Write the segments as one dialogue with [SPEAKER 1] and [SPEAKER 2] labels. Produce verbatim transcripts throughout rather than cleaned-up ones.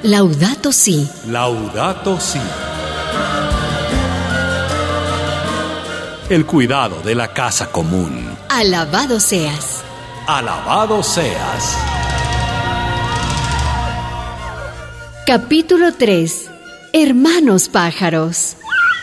[SPEAKER 1] Laudato Si.
[SPEAKER 2] Laudato Si. El cuidado de la casa común.
[SPEAKER 1] Alabado seas.
[SPEAKER 2] Alabado seas.
[SPEAKER 1] Capítulo tres. Hermanos pájaros.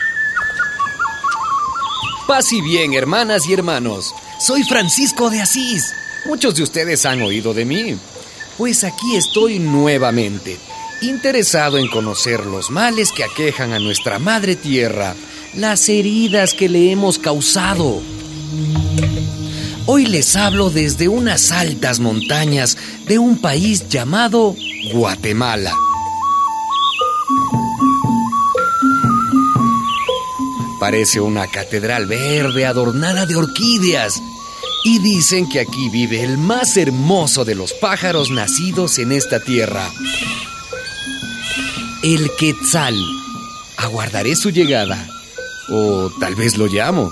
[SPEAKER 3] Paz y bien, hermanas y hermanos. Soy Francisco de Asís. Muchos de ustedes han oído de mí. Pues aquí estoy nuevamente, interesado en conocer los males que aquejan a nuestra madre tierra, las heridas que le hemos causado. Hoy les hablo desde unas altas montañas de un país llamado Guatemala. Parece una catedral verde adornada de orquídeas. Y dicen que aquí vive el más hermoso de los pájaros nacidos en esta tierra. El Quetzal. Aguardaré su llegada. O tal vez lo llamo.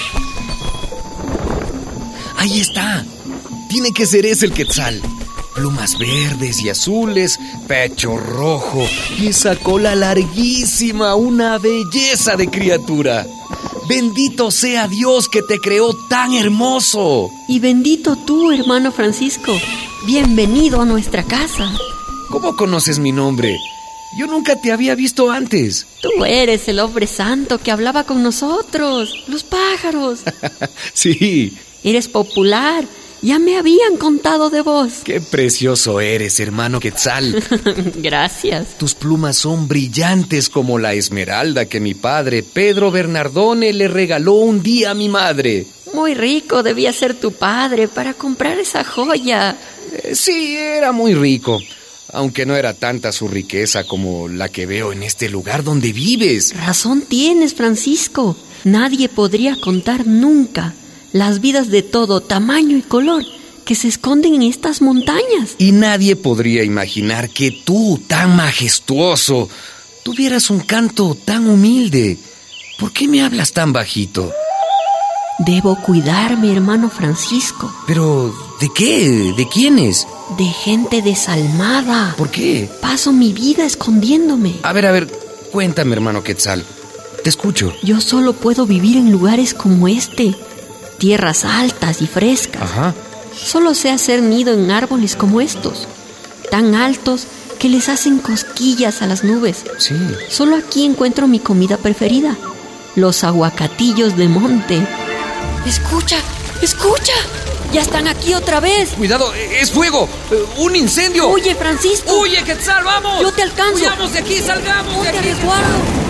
[SPEAKER 3] Ahí está. Tiene que ser ese el Quetzal. Plumas verdes y azules, pecho rojo y esa cola larguísima, una belleza de criatura. Bendito sea Dios que te creó tan hermoso.
[SPEAKER 4] Y bendito tú, hermano Francisco. Bienvenido a nuestra casa.
[SPEAKER 3] ¿Cómo conoces mi nombre? Yo nunca te había visto antes.
[SPEAKER 4] Tú eres el hombre santo que hablaba con nosotros, los pájaros.
[SPEAKER 3] Sí.
[SPEAKER 4] Eres popular. Ya me habían contado de vos.
[SPEAKER 3] Qué precioso eres, hermano Quetzal.
[SPEAKER 4] Gracias.
[SPEAKER 3] Tus plumas son brillantes como la esmeralda que mi padre, Pedro Bernardone, le regaló un día a mi madre.
[SPEAKER 4] Muy rico debía ser tu padre para comprar esa joya.
[SPEAKER 3] Eh, sí, era muy rico, aunque no era tanta su riqueza como la que veo en este lugar donde vives.
[SPEAKER 4] Razón tienes, Francisco. Nadie podría contar nunca las vidas de todo tamaño y color que se esconden en estas montañas.
[SPEAKER 3] Y nadie podría imaginar que tú, tan majestuoso, tuvieras un canto tan humilde. ¿Por qué me hablas tan bajito?
[SPEAKER 4] Debo cuidarme, hermano Francisco.
[SPEAKER 3] ¿Pero de qué? ¿De quiénes?
[SPEAKER 4] De gente desalmada.
[SPEAKER 3] ¿Por qué?
[SPEAKER 4] Paso mi vida escondiéndome.
[SPEAKER 3] A ver, a ver, cuéntame, hermano Quetzal. Te escucho.
[SPEAKER 4] Yo solo puedo vivir en lugares como este. Tierras altas y frescas.
[SPEAKER 3] Ajá.
[SPEAKER 4] Solo sé hacer nido en árboles como estos, tan altos que les hacen cosquillas a las nubes.
[SPEAKER 3] Sí.
[SPEAKER 4] Solo aquí encuentro mi comida preferida, los aguacatillos de monte. ¡Escucha! ¡Escucha! ¡Ya están aquí otra vez!
[SPEAKER 3] ¡Cuidado! ¡Es fuego! ¡Un incendio!
[SPEAKER 4] ¡Huye, Francisco!
[SPEAKER 3] ¡Huye, Quetzal! ¡Vamos!
[SPEAKER 4] ¡Yo te alcanzo!
[SPEAKER 3] ¡Huyamos de aquí! ¡Salgamos
[SPEAKER 4] ¡No
[SPEAKER 3] de
[SPEAKER 4] te
[SPEAKER 3] aquí!
[SPEAKER 4] resguardo!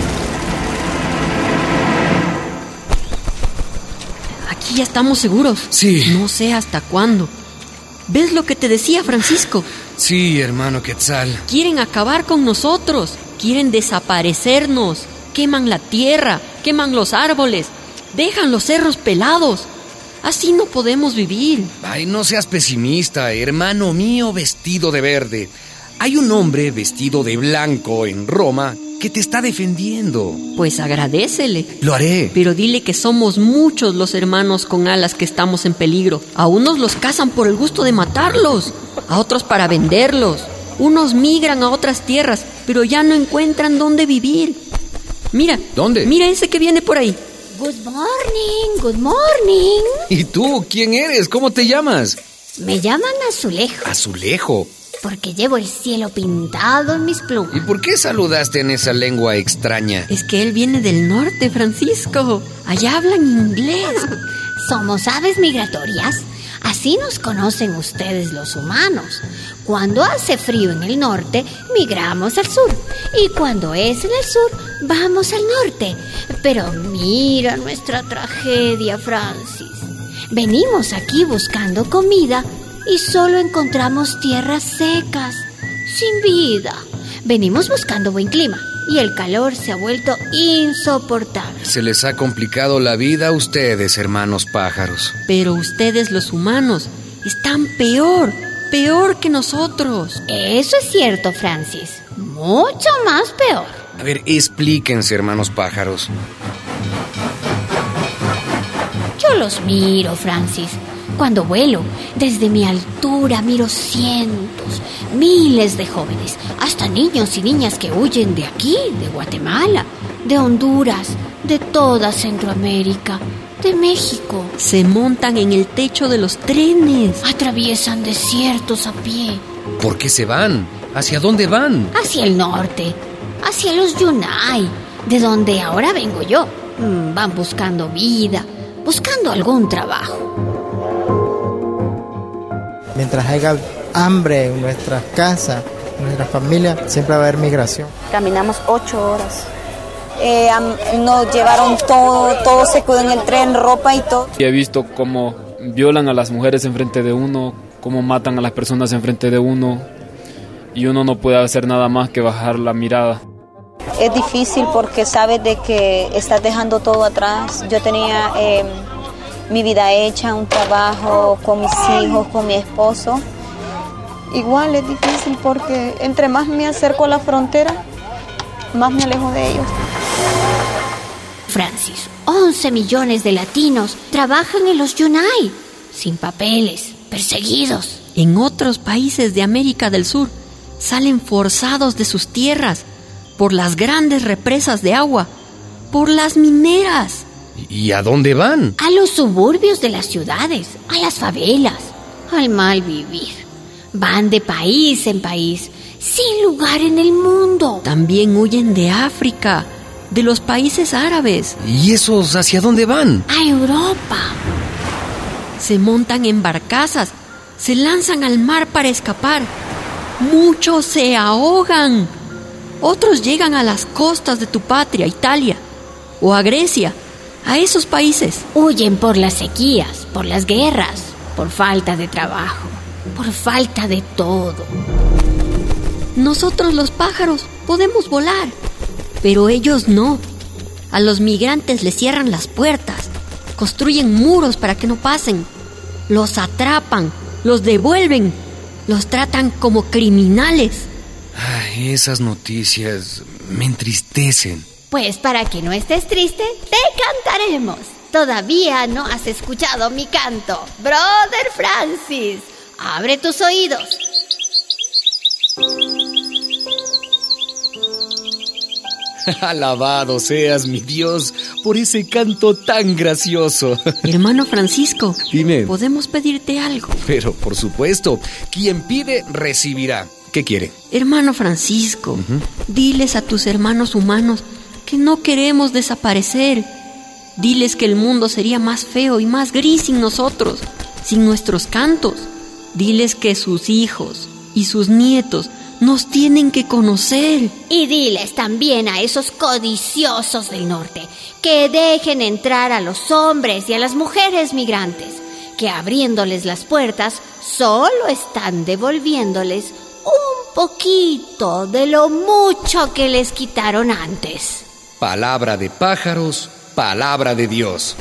[SPEAKER 4] Aquí ya estamos seguros.
[SPEAKER 3] Sí.
[SPEAKER 4] No sé hasta cuándo. ¿Ves lo que te decía, Francisco?
[SPEAKER 3] Sí, hermano Quetzal.
[SPEAKER 4] Quieren acabar con nosotros. Quieren desaparecernos. Queman la tierra, queman los árboles, dejan los cerros pelados. Así no podemos vivir.
[SPEAKER 3] Ay, no seas pesimista, hermano mío vestido de verde. Hay un hombre vestido de blanco en Roma que te está defendiendo.
[SPEAKER 4] Pues agradécele.
[SPEAKER 3] Lo haré.
[SPEAKER 4] Pero dile que somos muchos los hermanos con alas que estamos en peligro. A unos los cazan por el gusto de matarlos, a otros para venderlos. Unos migran a otras tierras, pero ya no encuentran dónde vivir. Mira.
[SPEAKER 3] ¿Dónde?
[SPEAKER 4] Mira ese que viene por ahí.
[SPEAKER 5] Good morning, good morning.
[SPEAKER 3] ¿Y tú? ¿Quién eres? ¿Cómo te llamas?
[SPEAKER 5] Me llaman Azulejo,
[SPEAKER 3] Azulejo.
[SPEAKER 5] porque llevo el cielo pintado en mis plumas.
[SPEAKER 3] ¿Y por qué saludaste en esa lengua extraña?
[SPEAKER 4] Es que él viene del norte, Francisco. Allá hablan inglés.
[SPEAKER 5] Somos aves migratorias. Así nos conocen ustedes los humanos. Cuando hace frío en el norte, migramos al sur. Y cuando es en el sur, vamos al norte. Pero mira nuestra tragedia, Francis. Venimos aquí buscando comida y solo encontramos tierras secas, sin vida. Venimos buscando buen clima y el calor se ha vuelto insoportable.
[SPEAKER 3] Se les ha complicado la vida a ustedes, hermanos pájaros.
[SPEAKER 4] Pero ustedes los humanos están peor, peor que nosotros.
[SPEAKER 5] Eso es cierto, Francis. Mucho más peor.
[SPEAKER 3] A ver, explíquense, hermanos pájaros.
[SPEAKER 5] Yo Yo los miro, Francis. Cuando vuelo, desde mi altura miro cientos, miles de jóvenes, hasta niños y niñas que huyen de aquí, de Guatemala, de Honduras, de toda Centroamérica, de México.
[SPEAKER 4] Se montan en el techo de los trenes.
[SPEAKER 5] Atraviesan desiertos a pie.
[SPEAKER 3] ¿Por qué se van? ¿Hacia dónde van?
[SPEAKER 5] Hacia el norte, hacia los Yunay, de donde ahora vengo yo. Mm, van buscando vida, buscando algún trabajo.
[SPEAKER 6] Mientras haya hambre en nuestras casas, en nuestra familia, siempre va a haber migración.
[SPEAKER 7] Caminamos ocho horas. Eh, nos llevaron todo, todo se quedó en el tren, ropa y todo.
[SPEAKER 8] He visto cómo violan a las mujeres enfrente de uno, cómo matan a las personas enfrente de uno, y uno no puede hacer nada más que bajar la mirada.
[SPEAKER 7] Es difícil porque sabes de que estás dejando todo atrás. Yo tenía eh, mi vida hecha, un trabajo con mis hijos, con mi esposo. Igual es difícil porque entre más me acerco a la frontera, más me alejo de ellos.
[SPEAKER 5] Francis, once millones de latinos trabajan en los Yunay, sin papeles, perseguidos.
[SPEAKER 4] En otros países de América del Sur salen forzados de sus tierras por las grandes represas de agua, por las mineras.
[SPEAKER 3] ¿Y a dónde van?
[SPEAKER 5] A los suburbios de las ciudades, a las favelas, al mal vivir. Van de país en país, sin lugar en el mundo.
[SPEAKER 4] También huyen de África, de los países árabes.
[SPEAKER 3] ¿Y esos hacia dónde van?
[SPEAKER 5] A Europa.
[SPEAKER 4] Se montan en barcazas, se lanzan al mar para escapar. Muchos se ahogan. Otros llegan a las costas de tu patria, Italia, o a Grecia, a esos países.
[SPEAKER 5] Huyen por las sequías, por las guerras, por falta de trabajo, por falta de todo.
[SPEAKER 4] Nosotros los pájaros podemos volar, pero ellos no. A los migrantes les cierran las puertas, construyen muros para que no pasen, los atrapan, los devuelven, los tratan como criminales.
[SPEAKER 3] Ay, esas noticias me entristecen.
[SPEAKER 5] Pues para que no estés triste, te cantaremos. Todavía no has escuchado mi canto. Brother Francis, abre tus oídos.
[SPEAKER 3] Alabado seas, mi Dios, por ese canto tan gracioso.
[SPEAKER 4] Hermano Francisco,
[SPEAKER 3] dime.
[SPEAKER 4] ¿Podemos pedirte algo?
[SPEAKER 3] Pero, por supuesto, quien pide, recibirá. ¿Qué quiere?
[SPEAKER 4] Hermano Francisco, uh-huh. Diles a tus hermanos humanos que no queremos desaparecer. Diles que el mundo sería más feo y más gris sin nosotros, sin nuestros cantos. Diles que sus hijos y sus nietos nos tienen que conocer.
[SPEAKER 5] Y diles también a esos codiciosos del norte que dejen entrar a los hombres y a las mujeres migrantes, que abriéndoles las puertas solo están devolviéndoles un poquito de lo mucho que les quitaron antes.
[SPEAKER 3] Palabra de pájaros, palabra de Dios.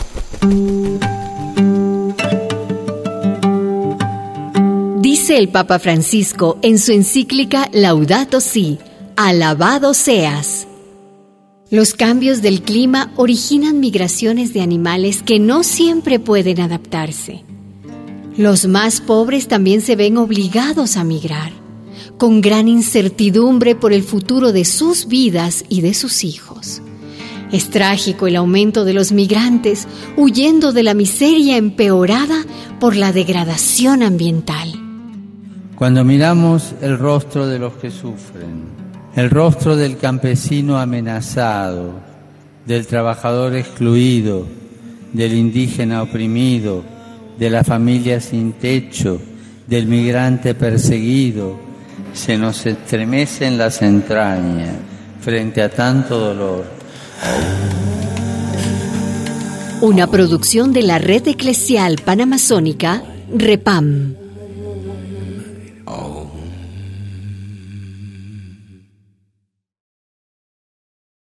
[SPEAKER 1] Dice el Papa Francisco en su encíclica Laudato Si, alabado seas. Los cambios del clima originan migraciones de animales que no siempre pueden adaptarse. Los más pobres también se ven obligados a migrar, con gran incertidumbre por el futuro de sus vidas y de sus hijos. Es trágico el aumento de los migrantes huyendo de la miseria empeorada por la degradación ambiental.
[SPEAKER 9] Cuando miramos el rostro de los que sufren, el rostro del campesino amenazado, del trabajador excluido, del indígena oprimido, de la familia sin techo, del migrante perseguido, se nos estremecen las entrañas frente a tanto dolor.
[SPEAKER 1] Una producción de la Red Eclesial Panamazónica, REPAM.